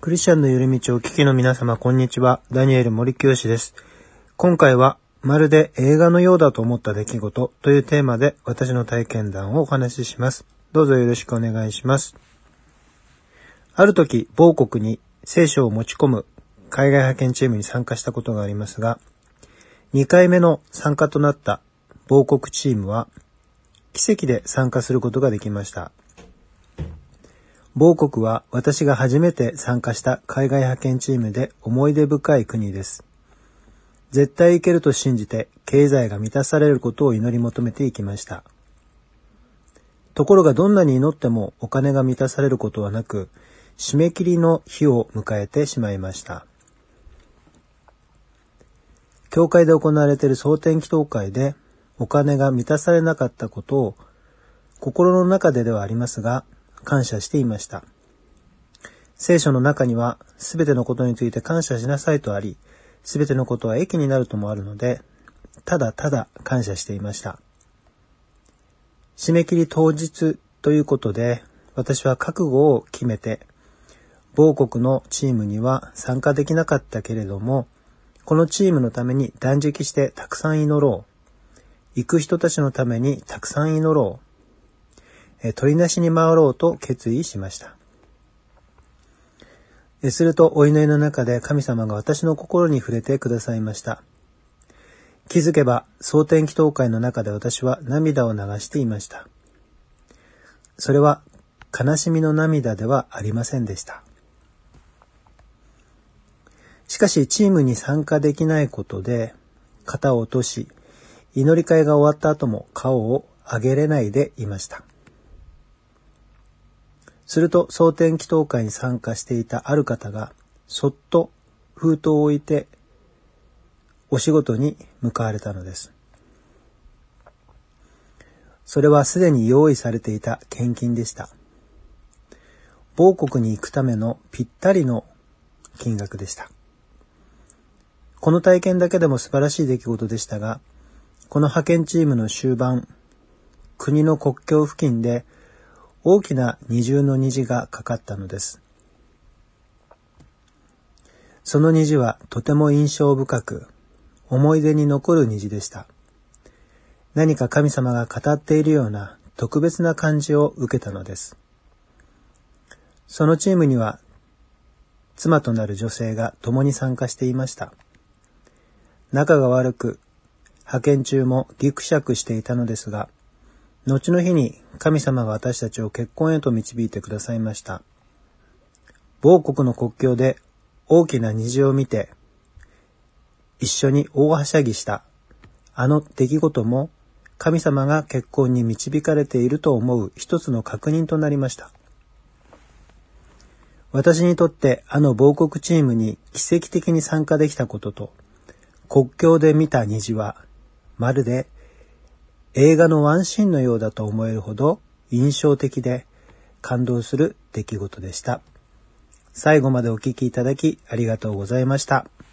クリスチャンのゆる道をお聞きの皆様、こんにちは。ダニエル森清です。今回は、まるで映画のようだと思った出来事というテーマで私の体験談をお話しします。どうぞよろしくお願いします。ある時、某国に聖書を持ち込む海外派遣チームに参加したことがありますが、2回目の参加となった某国チームは、奇跡で参加することができました。某国は私が初めて参加した海外派遣チームで思い出深い国です。絶対行けると信じて経済が満たされることを祈り求めていきました。ところがどんなに祈ってもお金が満たされることはなく、締め切りの日を迎えてしまいました。教会で行われている総点祈祷会でお金が満たされなかったことを心の中ではありますが、感謝していました。聖書の中にはすべてのことについて感謝しなさいとあり、すべてのことは益になるともあるので、ただただ感謝していました。締め切り当日ということで、私は覚悟を決めて、某国のチームには参加できなかったけれども、このチームのために断食してたくさん祈ろう。行く人たちのためにたくさん祈ろう。取りなしに回ろうと決意しました。するとお祈りの中で神様が私の心に触れてくださいました。気づけば総点祈祷会の中で私は涙を流していました。それは悲しみの涙ではありませんでした。しかしチームに参加できないことで肩を落とし、祈り会が終わった後も顔を上げれないでいました。すると総点祈祷会に参加していたある方がそっと封筒を置いてお仕事に向かわれたのです。それはすでに用意されていた献金でした。某国に行くためのぴったりの金額でした。この体験だけでも素晴らしい出来事でしたが、この派遣チームの終盤、国の国境付近で大きな二重の虹がかかったのです。その虹はとても印象深く、思い出に残る虹でした。何か神様が語っているような特別な感じを受けたのです。そのチームには妻となる女性が共に参加していました。仲が悪く、派遣中もギクシャクしていたのですが、後の日に神様が私たちを結婚へと導いてくださいました。某国の国境で大きな虹を見て、一緒に大はしゃぎしたあの出来事も神様が結婚に導かれていると思う一つの確認となりました。私にとってあの某国チームに奇跡的に参加できたことと、国境で見た虹はまるで映画のワンシーンのようだと思えるほど印象的で感動する出来事でした。最後までお聞きいただきありがとうございました。